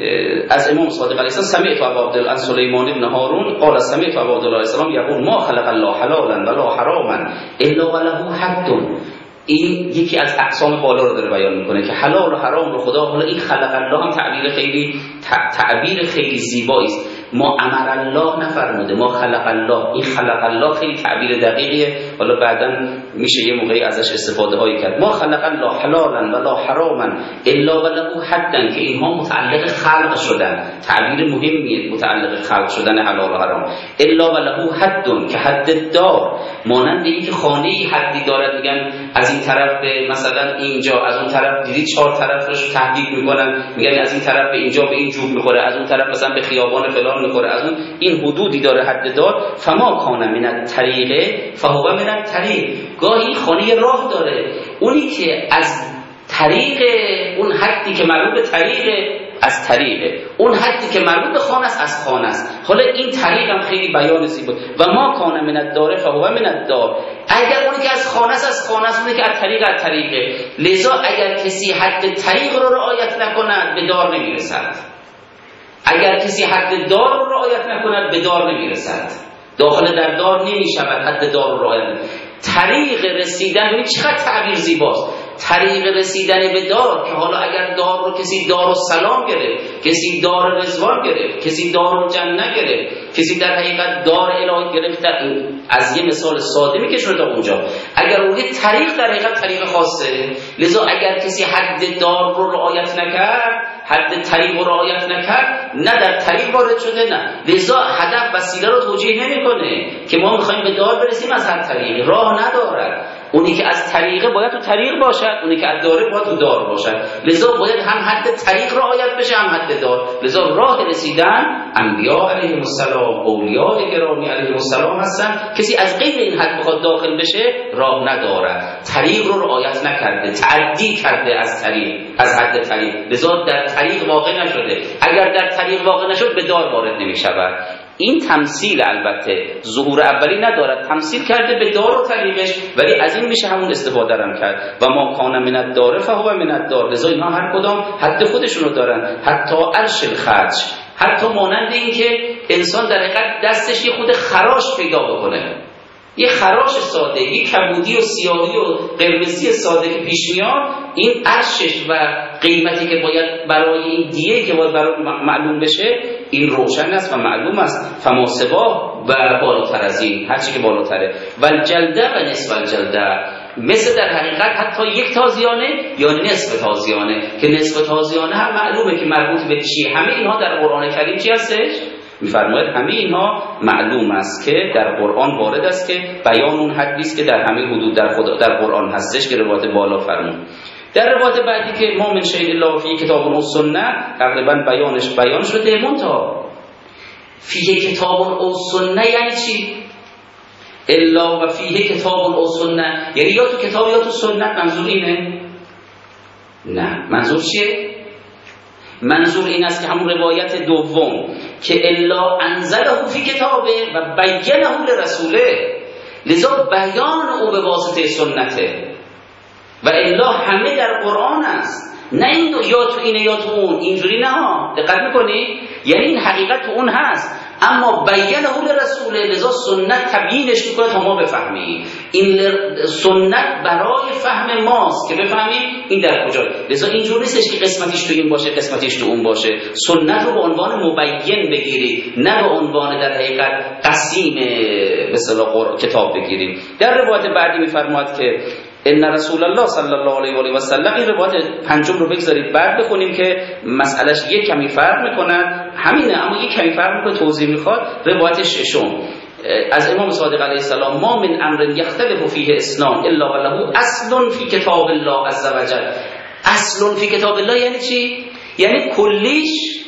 از امام صادق علیه السلام سمعت ابا عبدالله عن سلیمان بن هارون قال سمعت ابا عبدالله علیه السلام یقول ما خلق الله حلالا ولا حراما الا وله حد. این یکی از اقسام بالا رو داره بیان میکنه که حلال و حرام رو خدا، حالا این خلق الله هم تعبیر خیلی زیبایی است، ما امر الله نفرموده، ما خلق الله. این خلق الله خیلی تعبیر دقیقیه، حالا بعداً میشه یه موقعی ازش استفاده هایی کرد. ما خلق الله حلالا ولا حراما الا وله حدا، که اینها متعلق خلق شدن، تعبیر مهمیه متعلق خلق شدن حلال و حرام. الا وله حد، که حد دار، مانند این که خانه‌ای حدی دارد، میگن از این طرف به مثلا اینجا، از اون طرف دیدید 4 طرفش تهدید میکنن، میگن از این طرف به اینجا به این جوب میخوره، از اون طرف مثلا به خیابان فلان میخوره، از اون این حدودی داره حد دار. فما کان من الطریق فهو من الطریق، گاهی خانه راه داره، اونی که از طریق اون حدی که مربوط به طریق از طریقه، اون حدی که مربوط به خانه است از خانه است. حالا این طریق هم خیلی بیان زیبا. و ما کان من الدار فهو من الدار، اگر اونی که از خانه است از خانه است، اونی که از طریق از طریقه. لذا اگر کسی حد طریق رو رعایت نکند به دار نمیرسد، اگر کسی حد دار رو رعایت نکند به دار نمیرسد، داخل در دار نمیشود، حد دار رو رعایت. طریق رسیدن، ببین چقدر تعبیر زیباست، طریق رسیدن به دار، که حالا اگر دار رو کسی دار السلام گرفت، کسی دار رضوان گرفت، کسی دار الجنه گرفت، کسی در حقیقت دار الهی گرفت، از یه مثال ساده میکشه تا اونجا. اگر اون طریق در حقیقت طریق خاصه، لذا اگر کسی حد دار رو رعایت نکرد، حد طریق رو رعایت نکرد، نه در طریق وارد شده، نه. لذا هدف وسیله رو توجیه نمیکنه که ما میخوایم به دار برسیم از هر طریقی، راه ندارد. اونی که از طریقه باید تو طریق باشد، اونی که از داره باید تو دار باشد. لذا باید هم حد طریق رعایت بشه هم حد دار. لذا راه رسیدن انبیاء علیهم السلام، اولیاء گرامی علیهم السلام هستن. کسی از غیر این حد بخواد داخل بشه راه ندارد، طریق رو رعایت نکرده، تعدی کرده از طریق، از حد طریق، لذا در طریق واقع نشده. اگر در طریق واقع نشد به دار وارد نمیشود. این تمثیل البته ظهور اولی ندارد، تمثیل کرده به دار و طریقش، ولی از این میشه همون استفاده رم کرد. و ما کان من الدار فهو من الدار، لذا اینها هر کدام حد خودشونو دارن. حتی عرش الخرج، حتی مانند این که انسان در حقیقت دستش یه خود خراش پیدا بکنه، یه خراش ساده، یه کبودی و سیاهی و قرمزی ساده که پیش میاد، این عرشش و قیمتی که باید برای این دیه که باید برای معلوم بشه، این روشن است و معلوم است. فما سوا و بالاتر از این، هرچی که بالاتره. و الجلده و نصف الجلده، مثل در حقیقت حتی یک تازیانه یا نصف تازیانه، که نصف تازیانه هم معلومه که مربوط به چیه. همه اینها در قرآن کریم چی هستش؟ می‌فرماید همه اینها معلوم است که در قرآن وارد است، که بیان اون حدی است که در همه حدود در قرآن هستش، که روایت بالا فرمود. در روایت بعدی که ما من شیء الا فی کتاب و سنه، تقریبا بیانش بیان شده. منتها فی کتاب و سنه یعنی چی؟ الا و فی کتاب و سنه یعنی یا تو کتاب یا تو سنت. منظور اینه؟ نه، منظور چیه؟ منظور این است که همون روایت دوم که الا انزله فی کتابه و بینه لرسوله، لذا بیان او به واسطه سنته. و الا همه در قرآن است، نه این یا تو اینه یا تو اون، اینجوری نه. دقت میکنی؟ یعنی این حقیقت تو اون هست، اما بیانه لرسوله، لذا سنت تبیینش میکنه تا ما بفهمیم. این سنت برای فهم ماست که بفهمیم این در کجا. لذا اینجور نیستش که قسمتیش تو این باشه قسمتیش تو اون باشه. سنت رو به عنوان مبین بگیرید، نه به عنوان در حقیقت قسیم به اصطلاح کتاب بگیرید. در روایت بعدی میفرماید که ان رسول الله صلی الله علیه و سلم، این روایت پنجم رو بگذارید بعد بخونیم که مسئلهش یک کمی فرق میکنن، همینه اما یک کمی فرق میکنه، توضیح میخواد. روایت ششم از امام صادق علیه السلام: ما من امر یختلف فیه اثنان الا وله اصل فی کتاب الله عز وجل. اصل فی کتاب الله یعنی چی؟ یعنی کلیش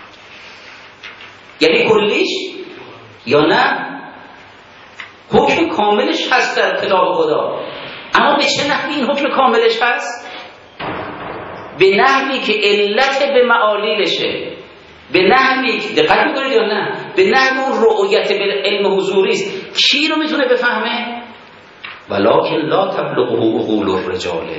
یا نه حکم کاملش هست در کتاب خدا. اما به چه نحوی این حکم کاملش هست؟ به نحوی که علت به معالیلشه، به نحوی که دقت میکنید یا نه، به نحوی اون رؤیت به علم حضوری است. کی رو میتونه بفهمه؟ ولکن لا تبلغه عقول الرجال،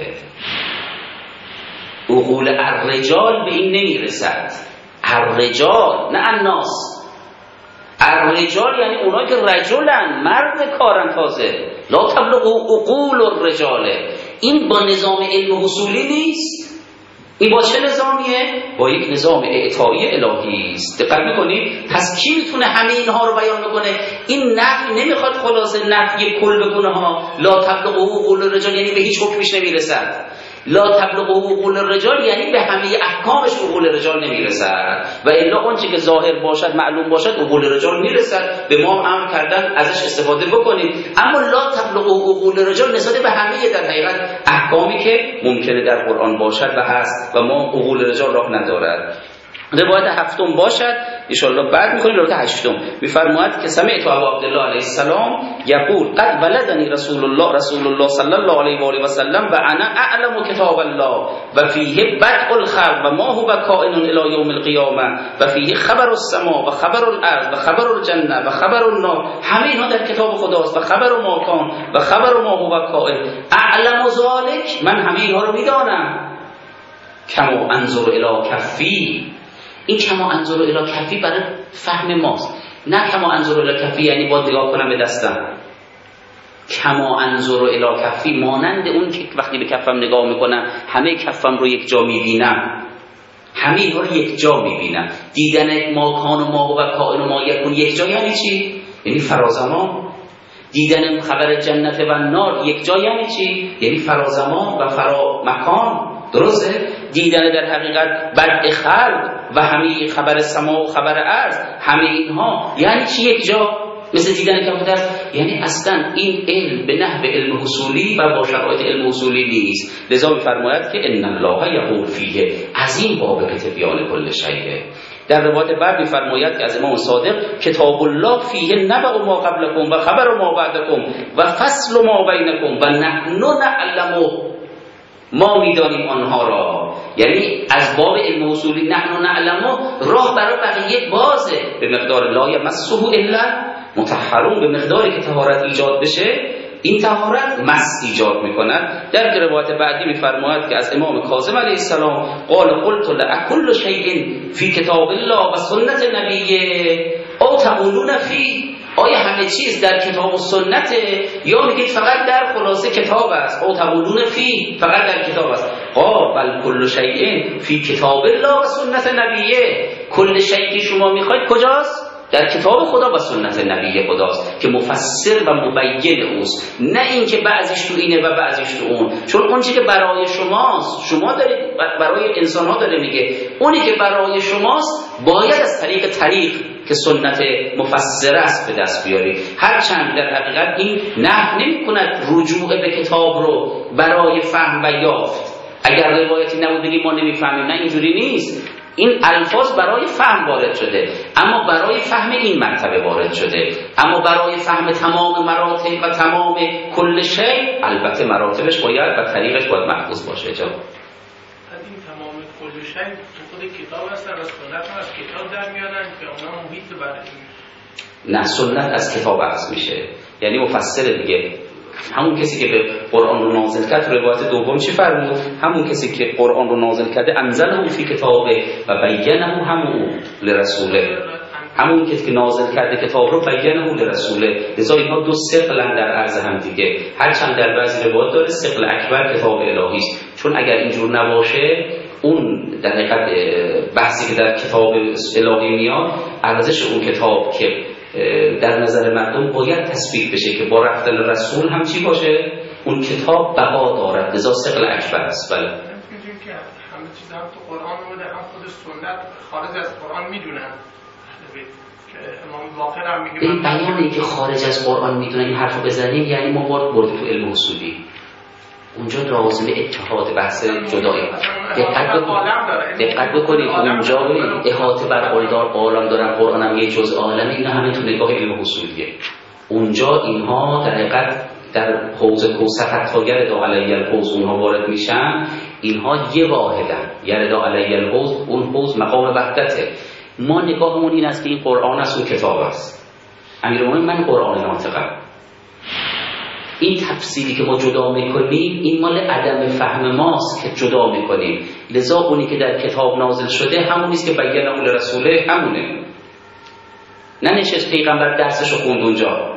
عقول الرجال به این نمیرسد. الرجال نه الناس، الرجال یعنی اونایی که رجلن، مرد کارن. تازه لا تبلغ عقول الرجال، این با نظام علم حصولی نیست. این با چه نظامیه؟ با یک نظام اعطایی الهی است. دقت می‌کنید؟ پس کی میتونه همه اینها رو بیان بکنه؟ این نفی نمیخواد خلاصه نفی کل بکنه ها. لا تبلغوا قول الرجال یعنی به هیچ حکمش نمیرسد. لا تبلغوا قول الرجال یعنی به همه احکامش قول الرجال نمیرسد و الا اونچه که ظاهر باشد معلوم باشد قول الرجال میرسد. به ما امر کردن ازش استفاده بکنید. اما لا تبلغوا قول الرجال نسبت به همه در حقیقت احکامی که ممکنه در قرآن باشد و هست و ما قول الرجال راه ندارد. روایت هفتم باشد ان شاء الله بعد می‌کنیم. روایت هشتم می‌فرماید که سمعت ابو عبدالله علیه السلام یقول قد ولدنی رسول الله صلی الله علیه و آله و سلم و انا اعلم کتاب الله و فیه بدء الخلق و ما هو کائن الی یوم القیامه و فیه خبر السماء و خبر الارض و خبر الجنه و خبر النار. همه اینها در کتاب خداست. و خبر ما کان و خبر ما هو کائن. اعلم ذلک من همه اینها رو میدانم. کما انظر الی کفی. این کما انظر الی کفی برای فهم ماست. نه کما انظر الی کفی یعنی با نگاه کنم به دستم. کما انظر الی کفی مانند اون که وقتی به کفم نگاه میکنم همه کفم رو یک جا میبینم. همه اینها رو یک جا میبینم. دیدن ما کان و ما و کائن و ما یکون یک جا یعنی چی؟ یعنی فرازمان. دیدن خبر جنت و نار یک جا یعنی چی؟ یعنی فرازمان و فرا مکان. درسته؟ دیدن در حقیقت بدء خلق و همه خبر سما و خبر ارض همه اینها یعنی چی یک جا؟ مثل دیدن کبوتر. یعنی اصلا این علم به نحو علم حصولی و با شرایط علم حصولی نیست. لذا می‌فرماید که ان الله یقول فیه عظیم باب تبیان کل شیء. در روایت بعد می‌فرماید که از امام صادق کتاب الله فیه نبأ ما قبلکم و خبر ما بعدکم و فصل ما بینکم و نحن نعلم ما میدانیم آنها را. یعنی از باب علم اصولی نحن نعلم راه برای بقیه بازه. به مقدار لا یمسه الا مطهرون، به مقداری که طهارت ایجاد بشه این طهارت مس ایجاد میکند. در روایت بعدی میفرماید که از امام کاظم علیه السلام قال قلت لأکل شیء فی کتاب الله و سنت نبیه او تقولون فی. آیا همه چیز در کتاب و سنت یا میگید فقط در خلاصه کتاب است؟ او تقولون فی فقط در کتاب است. بل کل شیء فی کتاب الله و سنت نبیه. کل شیء که شما میخواید کجاست؟ در کتاب خدا و سنت نبی خداست که مفسر و مبین اوست. نه اینکه بعضیش تو اینه و بعضیش تو اون. چون اون چیزی که برای شماست شما دارید برای انسان‌ها داره میگه. اونی که برای شماست باید از طریق که سنت مفسر است به دست بیاری. هرچند در حقیقت این نهی نمی‌کند رجوع به کتاب رو برای فهم و یافت. اگر روایتی نبود بگیم ما نمی‌فهمیم، نه اینجوری نیست. این الفاظ برای فهم وارد شده اما برای فهم این مرتبه وارد شده. اما برای فهم تمام مراتب و تمام کل شیء البته مراتبش باید و طریقش باید محفوظ باشه. جواب از این تمام کل شیء تو خود کتاب هست و سنت هم از کتاب در میادن که اونا محیط برای این. نه سنت از کتاب عکس میشه. یعنی مفسر دیگه همون کسی که به قرآن رو نازل کرد. روایت دوم چی فرمود؟ همون کسی که قرآن رو نازل کرده انزله فی کتابه و بینه همون لرسوله. همون کسی که نازل کرده کتاب رو بینه لرسوله. لذا اینها دو ثقلن در عرض هم دیگه. هرچند در بعضی روایات داره ثقل اکبر کتاب الهی است. چون اگر اینجور نباشه اون در حقیقت بحثی که در کتاب الهی میاد ارزش اون کتاب که در نظر مردم باید تثبیت بشه که با رفتن رسول هم چی باشه؟ اون کتاب بقا دارد. لذا ثقل اکبر است. بله می‌دونیم که همه چیز هم تو قرآن اومده، هم خود سنت خارج از قرآن میدونن که امام باقر هم میگه این بیانی که خارج از قرآن میدونن این حرفو بزنیم یعنی ما وارد تو علم اصولی اونجا لازمه اتحاد بحث جدایی. دقت بکنید اونجا احاطه بر عالم دارن، قرآن هم یه جزء عالمه. اینا همه تو نگاه علم اصولیه. اونجا اینها در حقیقت در حوض کوثر حتی یرد علی الحوض اونها وارد میشن. اینها یه واحدن. یرد علی الحوض اون حوض مقام وحدته. ما نگاهمون این است که این قرآن است و کتاب است. امیرالمومنین من قرآن ناطقم. این تفسیری که ما جدا میکنیم این مال عدم فهم ماست که جدا میکنیم. لذا اونی که در کتاب نازل شده همون نیست که بینه اون رسوله همونه. نه نشست پیغمبر درسشو خوند اونجا.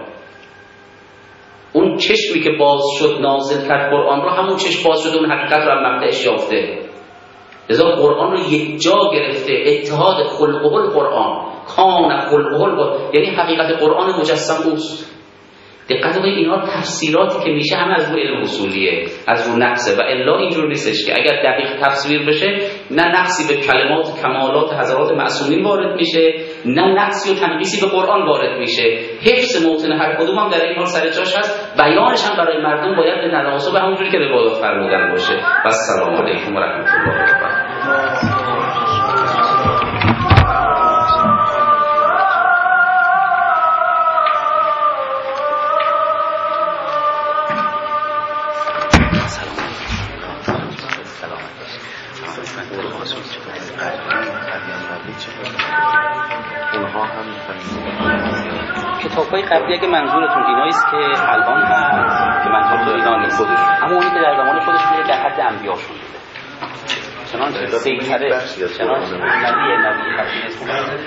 اون چشمی که باز شد نازل کرد قرآن رو همون چشم باز شد اون حقیقت رو هم مبدأش یافته. لذا قرآن رو یک جا گرفته، اتحاد خلقه القرآن، کان خلقه القرآن، یعنی حقیقت قرآن مجسم اوست. دقت کنید اینا تفسیراتی که میشه همه از رو علم اصولیه، از رو نقصه، و الا اینجور نیستش که اگر دقیق تفسیر بشه نه نقصی به کلمات کمالات حضرات معصومین وارد میشه، نه نقصی و تنقیصی به قرآن وارد میشه. حفظ موطن هر کدوم هم در این حال سر جاش هست، بیانش هم برای مردم باید به تناسب همونجوری که روایات فرمودن باشه. و السلام علیکم و رحمت الله و برکاته. کتاب‌های قبلی اگه منظورتون ایناییست که الان هست، که منظورتون اینا خودش، اما اونی که در زمان خودش میره در حد انبیاشون بوده، چنانچه سیطره، چنانچه نبی خطی اسم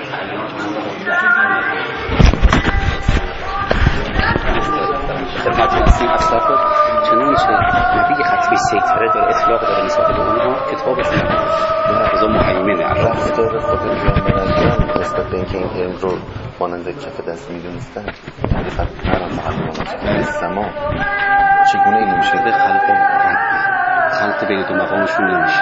خدمت نسیم اصلا کن، چنانچه نبی خطی سیطره داره، اطلاق داره نسبت به اونها، کتابشون ازا محیمنه. رفتار خود جامعه نسبت به اینکه این علم رو مانند کف دست میدونستن، حقیقت هر زمان چگونه این میشه؟ خلط بین دو مقامشون نمیشه.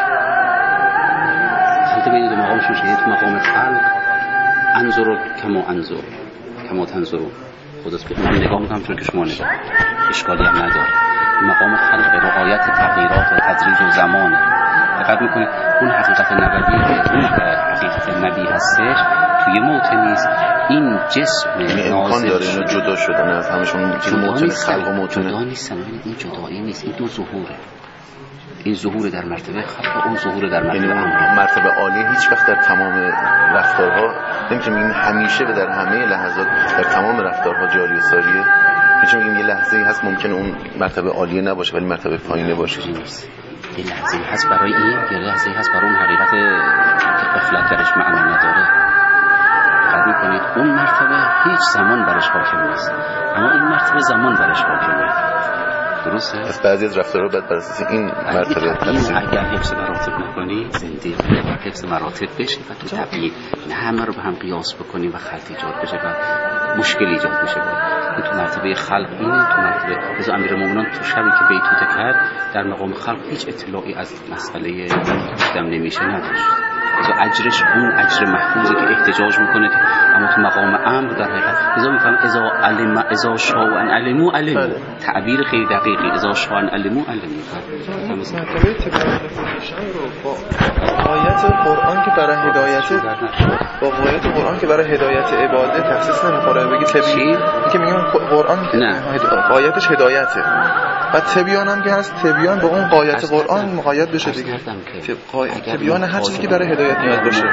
خلط بین دو مقامشون میشه. تو مقام خلق انظر کما تنظر خودست که من نگاه میکنم چون که شما نگاه، اشکالی هم نداره. مقام خلق رعایت تغییرات و تدریج و زمانه. دقت میکنید اون حقیقت نبوی که اون حقیقت نبی هستش توی موطن نیست، این جسم امکان داره اینو جدا شدن از همشون، چیز موطن خلق و موطن جدا نیستن. این جدایی نیست، این دو ظهوره. این ظهور در مرتبه خلق و اون ظهور در مرتبه امر. مرتبه عالی هیچ وقت در تمام رفتارها نمیتونیم این همیشه و در همه لحظات در تمام رفتارها جاری و ساریه. میتونیم این یه لحظه‌ای هست ممکنه اون مرتبه عالیه نباشه ولی مرتبه پایینه باشه. یه لحظه‌ای هست برای این، یه لحظه‌ای هست برای اون حقیقت که غفلت درش معنا نداره. دقت می‌کنید اون مرتبه هیچ زمان برش حاکم نیست، اما این مرتبه زمان برش حاکمه. درسته؟ از بعضی از رفتارها باید بر اساس این مرتبه تفسیر. اگر حفظ مراتب نکنی زنده حفظ مراتب بشه و تو تبیین نه همه رو به هم قیاس بکنی و خلط ایجاد بشه و مشکل ایجاد بشه. این تو مرتبه خلق اینه، تو مرتبه رضا امیرالمومنین تو شبی که بیتوته کرد در مقام خلق هیچ اطلاعی از مسئله دم نمیشه نداشت. رضا اجرش اون اجر محفوظی که احتجاج میکنه، اما تو مقام امر در حقیقت رضا میفهم اذا شاء ان علموا علموا، تعبیر خیلی دقیقی، اذا شاء ان علموا علموا. مرتبه تبیان رو با آیات قرآن که برای هدایت با آیات قرآن که برای هدایت عباده تخصیص نمیخوره. بگی تبیین که میگم قرآن آیاتش هدایته و تبیان هم که هست، تبیان با اون قایت قرآن مقاید بشه دیگه. تبیان هر چیزی که برای هدایت میاد باشه.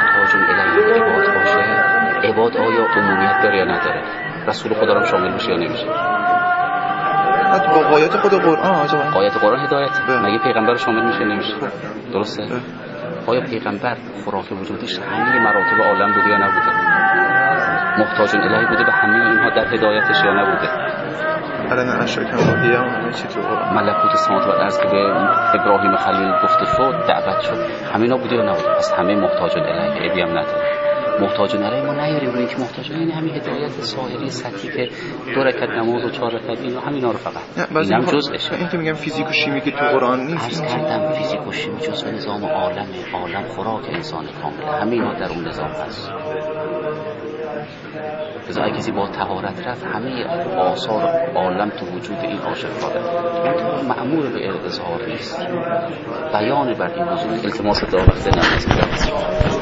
عباد آیا عمومیت داره یا نداره؟ رسول خدا رو شامل میشه یا نمیشه؟ حتی با قایت خود قرآن قایت قرآن هدایت مگه پیغمبر شامل میشه نمیشه؟ درسته؟ آیا پیغمبر خوراک وجودش همه مراتب عالم بوده یا نبوده؟ محتاج الهی بوده به همه اینها در هدایتش یا نبوده؟ الان اشرک همراهی هم چی تو قرآن ملکوت سماوات و الارض که به ابراهیم خلیل گفته شد، دعوت شد، همینا بوده یا نبوده؟ پس همه محتاج الهی، عیبی هم نداره. محتاج الهی ما نیاریم روی که محتاج الهی همین هدایت سایری سطحی که 2 رکعت نماز و 4 رکعت اینا همینا رو فقط اینم جزءشه. این که میگم فیزیک و شیمی که تو قرآن نیست، عرض کردم فیزیک و شیمی جزء نظام عالمه، عالم خوراک انسان کامله، همینا در اون نظام هست. لذا اگه کسی با طهارت رفت همه آثار عالم تو وجود این آشکاره، اون مأمور به اظهار نیست، بیان بر این موضوع. التماس دعا وقت نماز